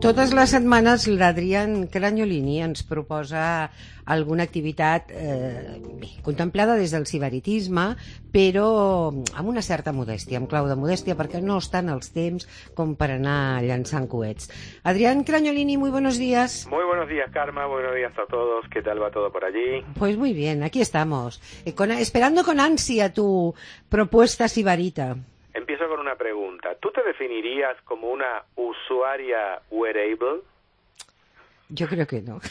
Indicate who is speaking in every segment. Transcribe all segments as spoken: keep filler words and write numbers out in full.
Speaker 1: totes les setmanes l'Adrián Cranyolini ens proposa alguna activitat eh, bé, contemplada des del sibaritisme, però amb una certa modèstia, amb clau de modèstia, perquè no estan els temps com per anar llançant coets. Adrián Cranyolini, muy buenos días.
Speaker 2: Muy buenos días, Karma, buenos días a todos. ¿Qué tal va todo por allí?
Speaker 1: Pues muy bien, aquí estamos, eh, con, esperando con ansia tu propuesta sibarita.
Speaker 2: Empiezo con una pregunta. ¿Tú te definirías como una usuaria wearable?
Speaker 1: Yo creo que no.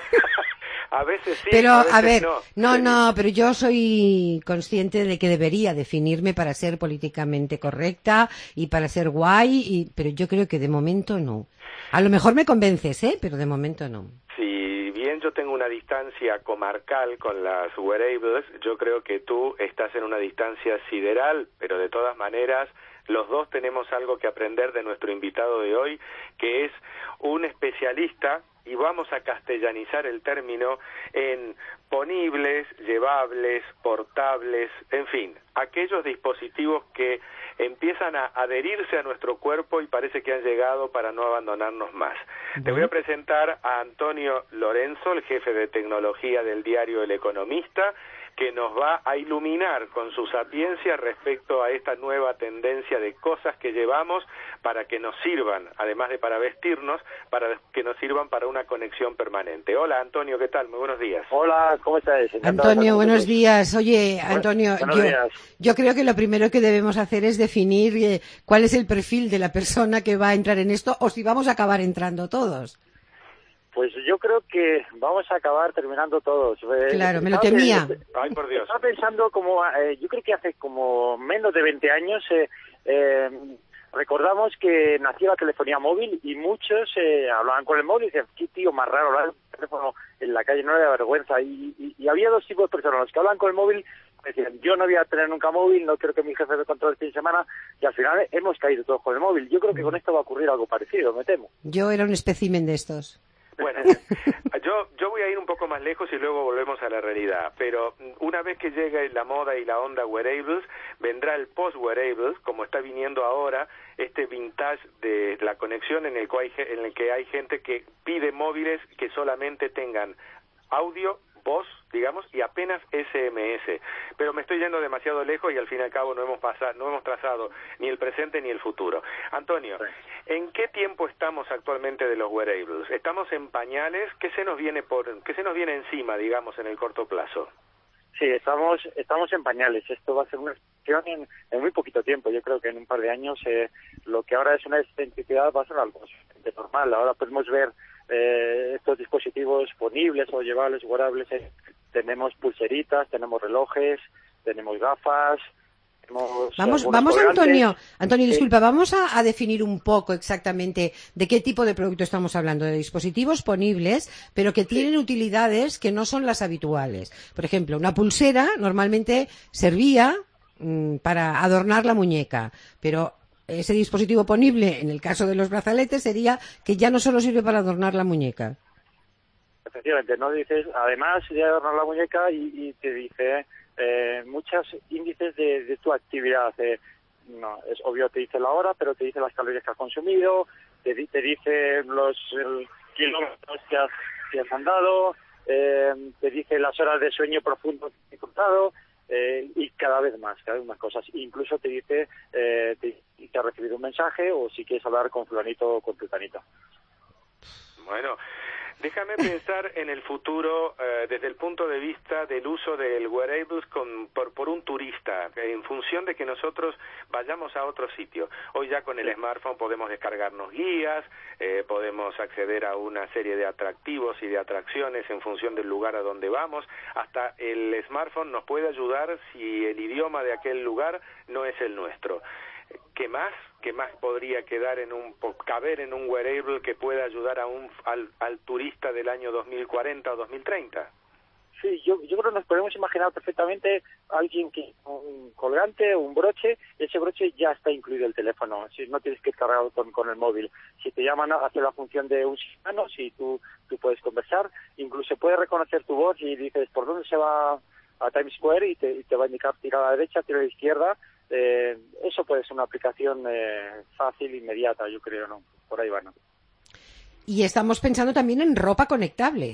Speaker 2: A veces sí,
Speaker 1: pero
Speaker 2: a, veces
Speaker 1: a ver,
Speaker 2: no.
Speaker 1: no, no, pero yo soy consciente de que debería definirme para ser políticamente correcta y para ser guay, y, pero yo creo que de momento no. A lo mejor me convences, ¿eh? Pero de momento no.
Speaker 2: Si bien yo tengo una distancia comarcal con las wearables, yo creo que tú estás en una distancia sideral, pero de todas maneras los dos tenemos algo que aprender de nuestro invitado de hoy, que es un especialista, y vamos a castellanizar el término, en ponibles, llevables, portables, en fin, aquellos dispositivos que empiezan a adherirse a nuestro cuerpo y parece que han llegado para no abandonarnos más. Uh-huh. Te voy a presentar a Antonio Lorenzo, el jefe de tecnología del diario El Economista, que nos va a iluminar con su sapiencia respecto a esta nueva tendencia de cosas que llevamos para que nos sirvan, además de para vestirnos, para que nos sirvan para una conexión permanente. Hola, Antonio, ¿qué tal? Muy buenos días.
Speaker 3: Hola, ¿cómo estás?
Speaker 1: Antonio, buenos días. Oye, Antonio,
Speaker 3: buenos
Speaker 1: yo,
Speaker 3: días.
Speaker 1: yo creo que lo primero que debemos hacer es definir eh, cuál es el perfil de la persona que va a entrar en esto, o si vamos a acabar entrando todos.
Speaker 3: Pues yo creo que vamos a acabar terminando todos.
Speaker 1: Claro, me lo temía.
Speaker 2: Ay, por Dios.
Speaker 3: Estaba pensando como, eh, yo creo que hace como menos de veinte años eh, eh, recordamos que nació la telefonía móvil y muchos eh, hablaban con el móvil y decían, qué tío más raro hablar con el teléfono en la calle, no le da vergüenza. Y, y, y había dos tipos de personas, los que hablan con el móvil decían, yo no voy a tener nunca móvil, no quiero que mi jefe me controle el fin de semana, y al final hemos caído todos con el móvil. Yo creo que con esto va a ocurrir algo parecido, me temo.
Speaker 1: Yo era un espécimen de estos.
Speaker 2: Bueno, yo yo voy a ir un poco más lejos y luego volvemos a la realidad, pero una vez que llegue la moda y la onda wearables, vendrá el post-wearables, como está viniendo ahora, este vintage de la conexión en el, cual hay, en el que hay gente que pide móviles que solamente tengan audio, voz, digamos, y apenas ese eme ese. Pero me estoy yendo demasiado lejos y al fin y al cabo no hemos pasado, no hemos trazado ni el presente ni el futuro. Antonio, ¿en qué tiempo estamos actualmente de los wearables? ¿Estamos en pañales? ¿Qué se nos viene por, qué se nos viene encima, digamos, en el corto plazo?
Speaker 3: Sí, estamos estamos en pañales. Esto va a ser una excepción en, en muy poquito tiempo. Yo creo que en un par de años eh, lo que ahora es una excentricidad va a ser algo normal. Ahora podemos ver eh, estos dispositivos ponibles o llevables, wearables. Eh, tenemos pulseritas, tenemos relojes, tenemos gafas. Tenemos
Speaker 1: vamos, vamos Antonio, Antonio, disculpa, sí. Vamos a, a definir un poco exactamente de qué tipo de producto estamos hablando, de dispositivos ponibles, pero que tienen sí. utilidades que no son las habituales. Por ejemplo, una pulsera normalmente servía mmm, para adornar la muñeca, pero ese dispositivo ponible, en el caso de los brazaletes, sería que ya no solo sirve para adornar la muñeca.
Speaker 3: Efectivamente, no dices, además de adornar la muñeca, y, y te dice eh, muchos índices de, de tu actividad. Eh, no, es obvio, te dice la hora, pero te dice las calorías que has consumido, te, te dice los el, kilómetros que has, que has andado, eh, te dice las horas de sueño profundo que has disfrutado, eh, y cada vez más, cada vez más cosas. Incluso te dice eh, te, te ha recibido un mensaje o si quieres hablar con fulanito o con tutanito.
Speaker 2: Bueno, déjame pensar en el futuro eh, desde el punto de vista del uso del wearables con, por, por un turista, en función de que nosotros vayamos a otro sitio. Hoy ya con el smartphone podemos descargarnos guías, eh, podemos acceder a una serie de atractivos y de atracciones en función del lugar a donde vamos. Hasta el smartphone nos puede ayudar si el idioma de aquel lugar no es el nuestro. ¿Qué más? ¿Qué más podría quedar en un caber en un wearable que pueda ayudar a un al, al turista del año dos mil cuarenta o dos mil treinta?
Speaker 3: Sí, yo, yo creo que nos podemos imaginar perfectamente a alguien que un colgante o un broche, ese broche ya está incluido el teléfono, si no tienes que cargarlo con, con el móvil. Si te llaman, hace la función de un ciudadano, si tú, tú puedes conversar, incluso puede reconocer tu voz y dices por dónde se va a Times Square y te, y te va a indicar tira a la derecha, tira a la izquierda. Eh, eso puede ser una aplicación eh, fácil, inmediata, yo creo, ¿no? Por ahí va, ¿no?
Speaker 1: Y estamos pensando también en ropa conectable.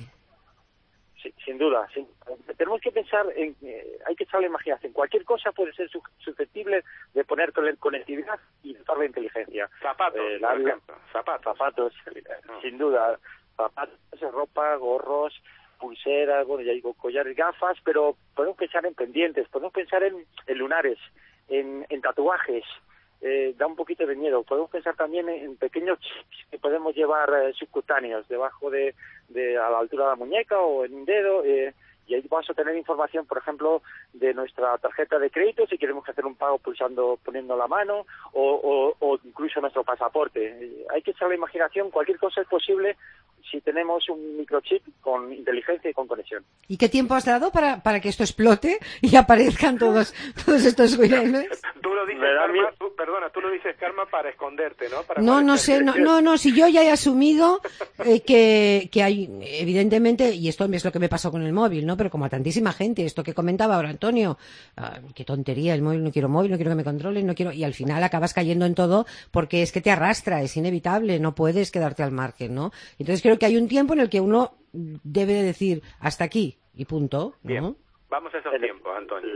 Speaker 3: Sí, sin duda. Sin, tenemos que pensar en, eh, hay que echar la imaginación. Cualquier cosa puede ser su, susceptible de poner conectividad y usar la inteligencia.
Speaker 2: Zapatos,
Speaker 3: eh, la,
Speaker 2: por ejemplo. Zapatos.
Speaker 3: Zapatos, no. Sin duda. Zapatos, ropa, gorros, pulseras, bueno, ya digo, collares, gafas, pero podemos pensar en pendientes, podemos pensar en, en lunares, en, en tatuajes. Eh, da un poquito de miedo. Podemos pensar también en, en pequeños chips que podemos llevar eh, subcutáneos debajo de, de a la altura de la muñeca o en un dedo, eh, y ahí vamos a tener información, por ejemplo, de nuestra tarjeta de crédito si queremos hacer un pago pulsando, poniendo la mano, o, o, o incluso nuestro pasaporte. Eh, hay que echar la imaginación, cualquier cosa es posible si tenemos un microchip con inteligencia y con conexión.
Speaker 1: ¿Y qué tiempo has dado para, para que esto explote y aparezcan todos, todos estos wearables?
Speaker 2: Tú lo dices, Karma, tú, perdona, tú lo dices, Karma, para esconderte, ¿no? Para
Speaker 1: no, no sé, no, no, no, si yo ya he asumido eh, que, que hay, evidentemente, y esto es lo que me pasó con el móvil, ¿no? Pero como a tantísima gente, esto que comentaba ahora Antonio, ah, qué tontería, el móvil, no quiero móvil, no quiero que me controlen, no quiero, y al final acabas cayendo en todo porque es que te arrastra, es inevitable, no puedes quedarte al margen, ¿no? Entonces creo que hay un tiempo en el que uno debe de decir hasta aquí y punto, ¿no?
Speaker 2: Bien, vamos a esos tiempos, Antonio.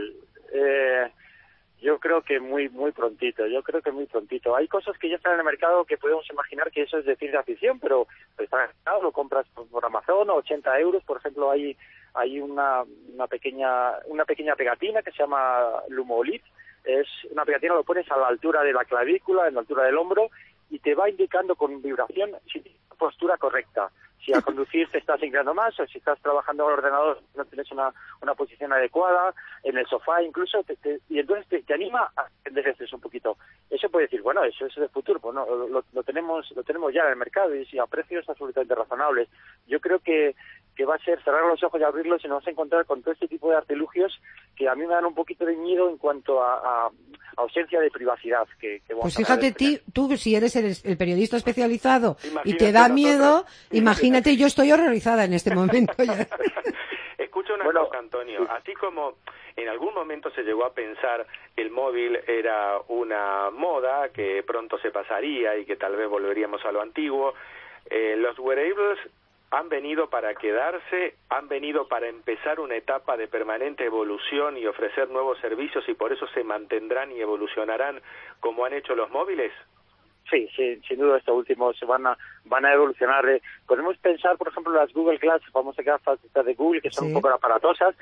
Speaker 3: Eh, yo creo que muy muy prontito, yo creo que muy prontito. Hay cosas que ya están en el mercado que podemos imaginar que eso es de ciencia ficción, pero está en el mercado, lo compras por, por Amazon, ochenta euros, por ejemplo, hay hay una una pequeña una pequeña pegatina que se llama Lumolit, es una pegatina, lo pones a la altura de la clavícula, en la altura del hombro, y te va indicando con vibración si tienes postura correcta. Si al conducir te estás inclinando más, o si estás trabajando en el ordenador no tienes una, una posición adecuada, en el sofá incluso, te, te, y entonces te, te anima a que envejeces un poquito. Eso puede decir, bueno, eso es el futuro, pues no, lo, lo tenemos lo tenemos ya en el mercado y a precios absolutamente razonables. Yo creo que, que va a ser cerrar los ojos y abrirlos y nos vamos a encontrar con todo este tipo de artilugios que a mí me dan un poquito de miedo en cuanto a, a ausencia de privacidad. Que, que
Speaker 1: pues fíjate, ti, tú si eres el, el periodista especializado
Speaker 2: imagínate
Speaker 1: y te da
Speaker 2: nosotros,
Speaker 1: miedo, imagínate, yo estoy horrorizada en este momento. Ya.
Speaker 2: Escucha una
Speaker 3: bueno,
Speaker 2: cosa, Antonio, así como en algún momento se llegó a pensar el móvil era una moda que pronto se pasaría y que tal vez volveríamos a lo antiguo, eh, los wearables han venido para quedarse, han venido para empezar una etapa de permanente evolución y ofrecer nuevos servicios y por eso se mantendrán y evolucionarán como han hecho los móviles.
Speaker 3: Sí, sí, sin duda estos últimos se van a van a evolucionar. Eh, podemos pensar, por ejemplo, las Google Glass, famosas gafas de Google, que son sí. un poco aparatosas.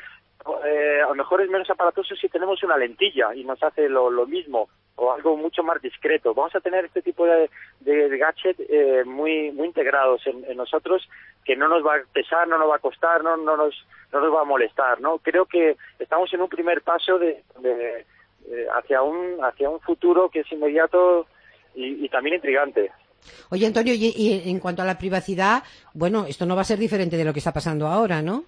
Speaker 3: Eh, a lo mejor es menos aparatoso si tenemos una lentilla y nos hace lo, lo mismo, o algo mucho más discreto. Vamos a tener este tipo de, de, de gadget eh, muy muy integrados en, en nosotros, que no nos va a pesar, no nos va a costar, no, no, nos, no nos va a molestar, ¿no? Creo que estamos en un primer paso de, de, de hacia un hacia un futuro que es inmediato y, y también intrigante.
Speaker 1: Oye, Antonio, y, y en cuanto a la privacidad, bueno, esto no va a ser diferente de lo que está pasando ahora, ¿no?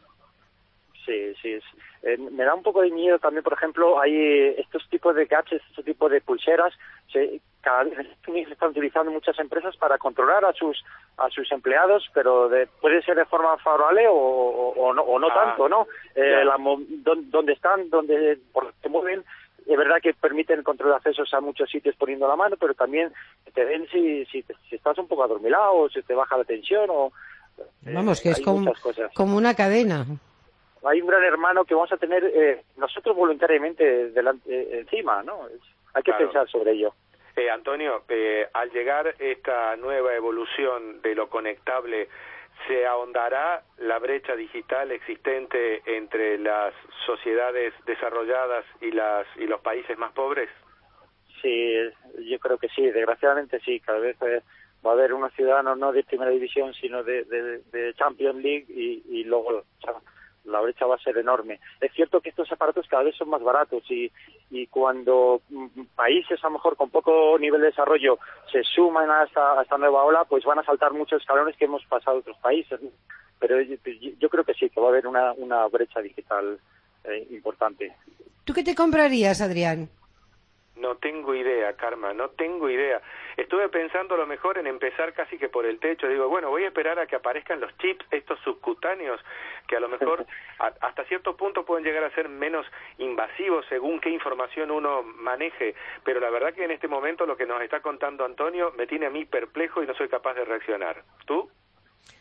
Speaker 3: Sí, sí. Es, eh, me da un poco de miedo también, por ejemplo, hay estos tipos de gadgets, este tipo de pulseras, se, cada vez se están utilizando muchas empresas para controlar a sus a sus empleados, pero de, puede ser de forma favorable o, o, o no, o no ah, tanto, ¿no? Eh, la, don, donde están, donde por, se mueven, es verdad que permiten control de accesos a muchos sitios poniendo la mano, pero también te ven si, si, si estás un poco adormilado o si te baja la tensión o...
Speaker 1: Eh, Vamos, que es como, como una cadena.
Speaker 3: Hay un gran hermano que vamos a tener eh, nosotros voluntariamente delante, eh, encima, ¿no? Es, hay que claro. pensar sobre ello.
Speaker 2: Eh, Antonio, eh, al llegar esta nueva evolución de lo conectable, ¿se ahondará la brecha digital existente entre las sociedades desarrolladas y las y los países más pobres?
Speaker 3: Sí, yo creo que sí, desgraciadamente sí, cada vez eh, va a haber unos ciudadanos no de primera división, sino de, de, de Champions League y, y luego la brecha va a ser enorme. Es cierto que estos aparatos cada vez son más baratos y, y cuando países a lo mejor con poco nivel de desarrollo se suman a esta, a esta nueva ola, pues van a saltar muchos escalones que hemos pasado a otros países. Pero yo, yo creo que sí, que va a haber una, una brecha digital eh, importante.
Speaker 1: ¿Tú qué te comprarías, Adrián?
Speaker 2: No tengo idea, Karma, no tengo idea. Estuve pensando a lo mejor en empezar casi que por el techo. Digo, bueno, voy a esperar a que aparezcan los chips, estos subcutáneos, que a lo mejor a, hasta cierto punto pueden llegar a ser menos invasivos según qué información uno maneje. Pero la verdad que en este momento lo que nos está contando Antonio me tiene a mí perplejo y no soy capaz de reaccionar. ¿Tú?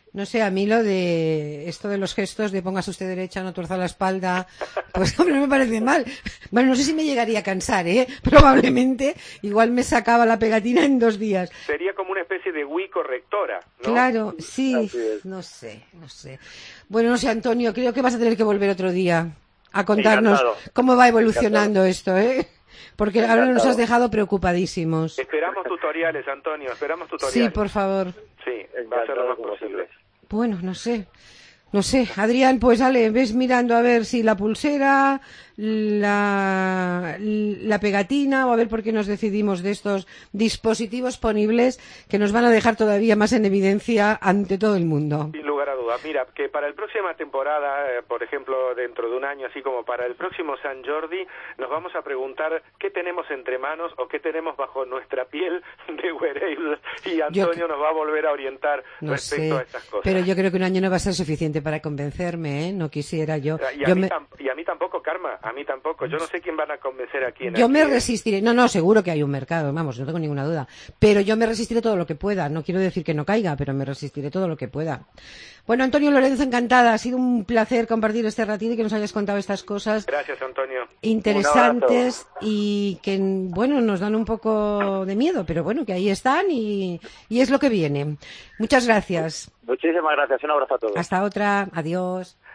Speaker 1: No sé, a mí lo de esto de los gestos de póngase usted derecha, no tuerza la espalda, pues hombre, no me parece mal. Bueno, no sé si me llegaría a cansar, ¿eh? Probablemente, igual me sacaba la pegatina en dos días.
Speaker 2: Sería como una especie de Wii correctora, ¿no?
Speaker 1: Claro, sí, no sé, no sé. Bueno, no sé, Antonio, creo que vas a tener que volver otro día a contarnos
Speaker 3: Encantado.
Speaker 1: cómo va evolucionando esto, ¿eh? Porque
Speaker 3: Encantado.
Speaker 1: ahora nos has dejado preocupadísimos.
Speaker 2: Esperamos tutoriales, Antonio, esperamos tutoriales.
Speaker 1: Sí, por favor.
Speaker 2: Sí, va a ser lo más posible.
Speaker 1: Bueno, no sé. No sé, Adrián, pues dale, ves mirando a ver si la pulsera, la, la pegatina, o a ver por qué nos decidimos de estos dispositivos ponibles que nos van a dejar todavía más en evidencia ante todo el mundo.
Speaker 2: Sin lugar a dudas. Mira, que para la próxima temporada, eh, por ejemplo, dentro de un año, así como para el próximo San Jordi, nos vamos a preguntar qué tenemos entre manos o qué tenemos bajo nuestra piel de wearables, y Antonio
Speaker 1: Yo,
Speaker 2: nos va a volver a orientar
Speaker 1: no
Speaker 2: respecto
Speaker 1: sé,
Speaker 2: a estas cosas.
Speaker 1: pero yo creo que un año no va a ser suficiente para convencerme, ¿eh? No quisiera yo.
Speaker 2: Y a,
Speaker 1: yo
Speaker 2: mí,
Speaker 1: me...
Speaker 2: y a mí tampoco, Karma, a mí tampoco. Yo no sé quién van a convencer aquí en
Speaker 1: Yo
Speaker 2: aquí,
Speaker 1: me
Speaker 2: ¿eh?
Speaker 1: resistiré. No, no, seguro que hay un mercado, vamos, no tengo ninguna duda. Pero yo me resistiré todo lo que pueda. No quiero decir que no caiga, pero me resistiré todo lo que pueda. Bueno, Antonio Lorenzo, encantada. Ha sido un placer compartir este ratito y que nos hayas contado estas cosas.
Speaker 2: Gracias, Antonio.
Speaker 1: Interesantes y que, bueno, nos dan un poco de miedo, pero bueno, que ahí están y, y es lo que viene. Muchas gracias.
Speaker 3: Muchísimas gracias. Un abrazo a todos.
Speaker 1: Hasta otra. Adiós.